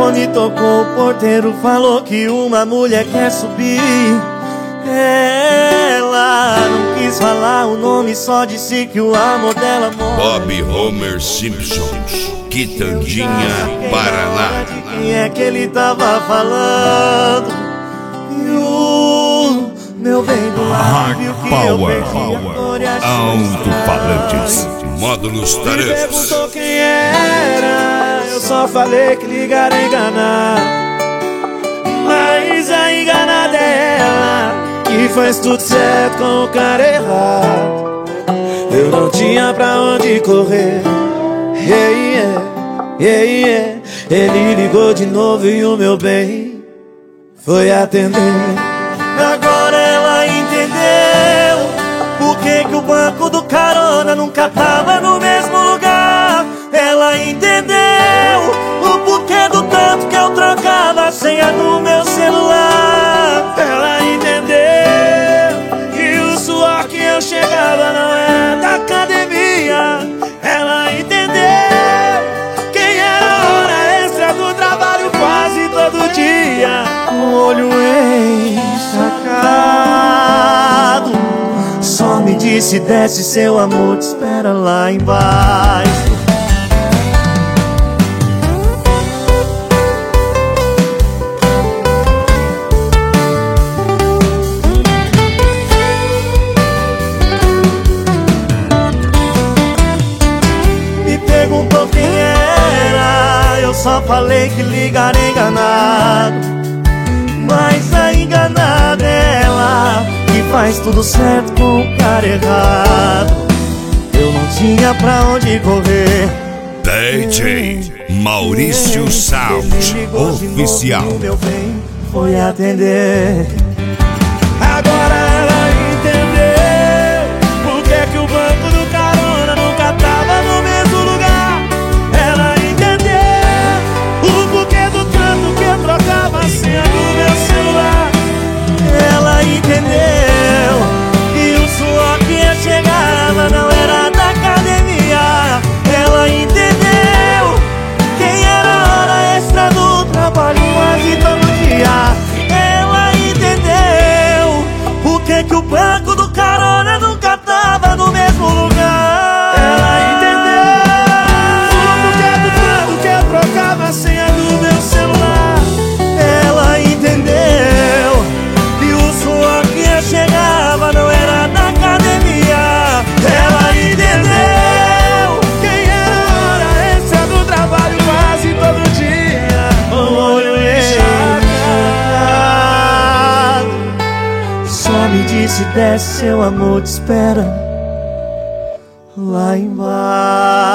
telefone tocou, o porteiro falou que uma mulher quer subir. Ela não quis falar o nome, só disse que o amor dela morre. Bob Homer Simpson, Quitandinha, Paraná. Quem é que ele tava falando? E o meu bem do lado viu que eu perdi a cor e a Alto-falantes, módulos tarefas. perguntou quem era, eu só falei que ligaram enganar. Mas a enganada é ela, que faz tudo certo com o cara errado. Eu não tinha pra onde correr. Ele ligou de novo e o meu bem foi atender. Agora ela entendeu por que o banco do carona nunca tava no mesmo lugar. Ela entendeu o porquê do tanto que eu trocava a senha do meu celular. Ela entendeu que o suor que eu chegava não era da academia. Ela entendeu quem era a hora extra do trabalho quase todo dia. Com o olho encharcado, só me disse: desce, seu amor te espera lá embaixo. Perguntou quem era, eu só falei que ligaram enganado. Mas a enganada é ela, que faz tudo certo com o cara errado. Eu não tinha pra onde correr. DJ Maurício Sound Oficial. O meu bem foi atender. Agora ela entendeu por que o banco do carona nunca tava no mesmo lugar. Ela entendeu o porquê do tanto que eu trocava a senha do meu celular. Ela entendeu que o suor que eu chegava não era da academia. Ela entendeu quem era a hora extra do trabalho quase todo dia. Ela entendeu por que o banco do carona nunca tava no mesmo lugar. Ela entendeu o porquê do tanto que eu trocava a senha do meu celular. Ela entendeu que o suor que eu chegava não era da academia. Ela entendeu quem era a hora extra do trabalho quase todo dia. O olho encharcado, só me disse: desce, seu amor te espera lá embaixo.